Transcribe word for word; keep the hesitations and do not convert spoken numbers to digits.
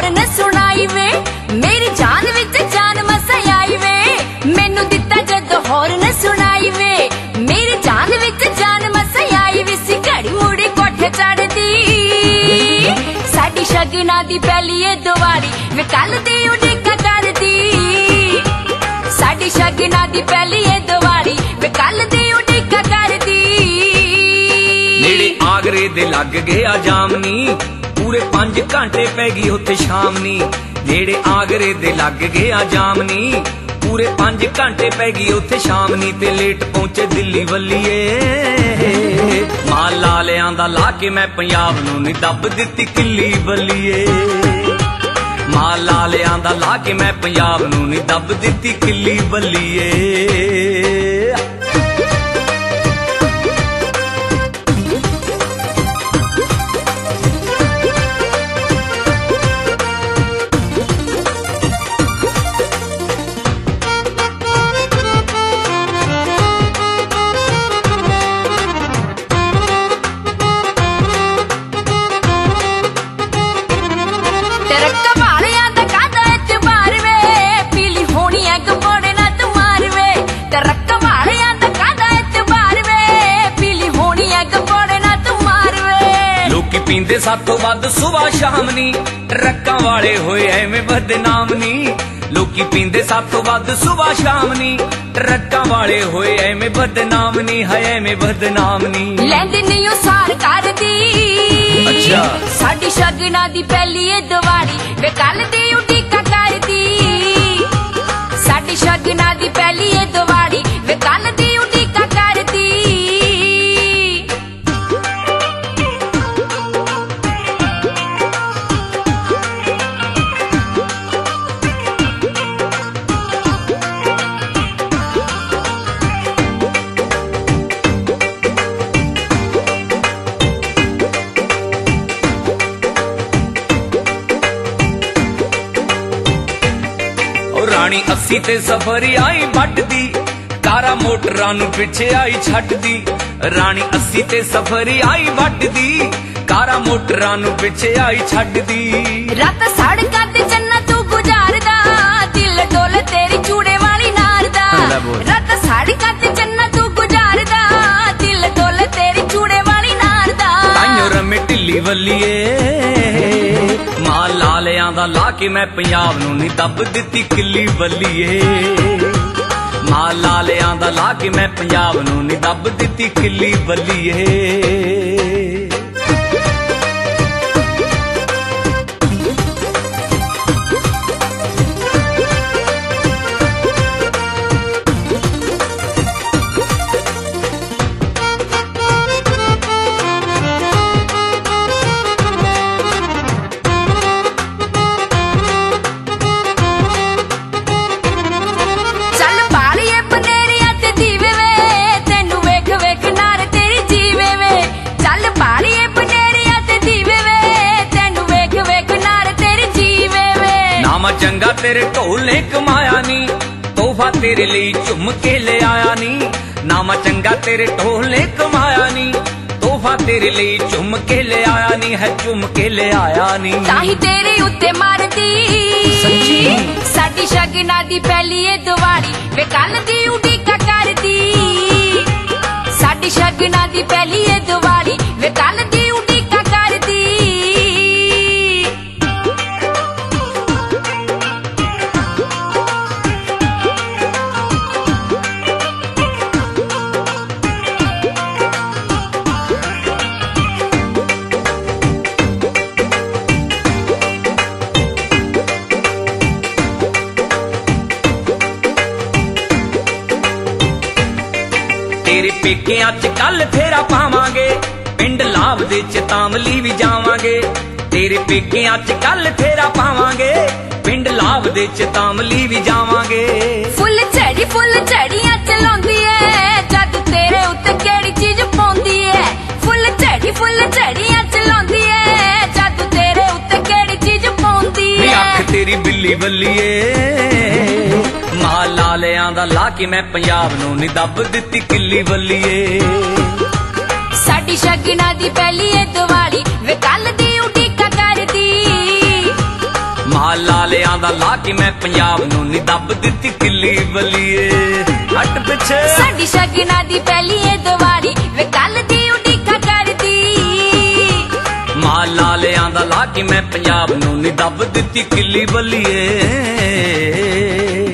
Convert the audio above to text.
न सुनाई वे, मेरी जान विच जान मसा आई वे। मैनू दिता जदों होर न सुनाई वे, मेरी जान विच जान मसा आई वे। सी घड़ी मुड़ी कोठे चढ़दी, साडी शगना दी पहली ए दिवाली वे कल दी उड़ीका करदी। साडी शगना दी पहली ए दिवाली वे कल दी उड़ीका करदी। नेड़े आगरे दे लग गया जामनी, पूरे पांच घंटे पै गई उत्थे शामनी। नेड़े आगरे दे लग गया जामनी, पूरे पांच घंटे पै गई उत्थे शामनी। ते लेट पहुंचे दिल्ली वल्लीए, माल लालियां दा ला के मैं पंजाब नूं नी दब दित्ती किल्ली वल्लीए। माल लालियां दा ला के मैं पंजाब नूं नी दब दित्ती किल्ली वल्लीए। पींदे साथों वध सुबह शामनी, ट्रक्कां वाले होए एवें बदनाम नी। लोकी पींदे साथों वध सुबह शामनी, ट्रक्कां वाले होए एवें बदनाम नी। है एवें बदनाम नी, लैंदी नी ओ सार करदी। अच्छा साडी शगना दी पहली ए दिवाली वे कल दी उड़ीका करदी। साडी शगना दी पहली ए दिवाली वे कल दी उड़ीका करदी। राणी अस्सी ते सफरी आई बटदी, कारा मोटरां नूं पिछे आई छड्डदी। राणी अस्सी ते सफरी आई बटदी, कारा मोटरां नूं पिछे आई छड्डदी। रात सड़कां ते चन्ना तू गुजारदा, दिल डोल तेरी चूड़े वाली नार दा। रात सड़कां ते चन्ना तू गुजारदा, दिल डोल तेरी चूड़े वाली नार दा। ताइयों रमे ढिल्ली वल्लीए, माल लालियां दा ला के मैं पंजाब नूं नी दब दित्ती किल्ली वल्लीए। माल लालियां दा ला के मैं पंजाब नूं नी दब दित्ती किल्ली वल्लीए। चंगा तेरे ढोल ने कमाया नी, तोहफा तेरे लिए झुम के ले आया नी। नामा चंगा तेरे ढोल ने कमाया नी, तोहफा तेरे लिए झुम के ले आया नी। है झुम के ले आया नी, ताही तेरे उत्ते मारदी। साडी शगना दी पहली ए दिवाली वे कल दी उड़ीका करदी। साडी शगना दी पहली ए दिवाली वे कल दी उड़ीका करदी। तेरे पेकियां च कल फेरा पावांगे, पिंड लाभ दे च तामली भी जावांगे। तेरे पेकियां च कल फेरा पावांगे, पिंड लाभ दे च तामली भी जावांगे। फुल झड़ी फुल झड़ियां चलाउंदी ऐ, जद तेरे उत्ते केड़ी चीज पौंदी ऐ। फुल झड़ी फुल झड़ियां चलाउंदी ऐ, जद तेरे उत्ते केड़ी चीज पौंदी ऐ। अख तेरी बिल्ली बल्लीए, माल लालियां दा ला के मैं पंजाब नूं नी दब दित्ती किल्ली वल्लीए। साडी शगना दी पहली ए दिवाली वे कल दी उड़ीका करदी। के मैं पंजाब नूं नी दब दित्ती किल्ली बल्लीए हट पिछे साडी शगना दी पहली ए दिवाली वे कल दी उडीका करदी मां लालियां दा ला के मैं पंजाब नूं नी दब दित्ती किल्ली बल्लीए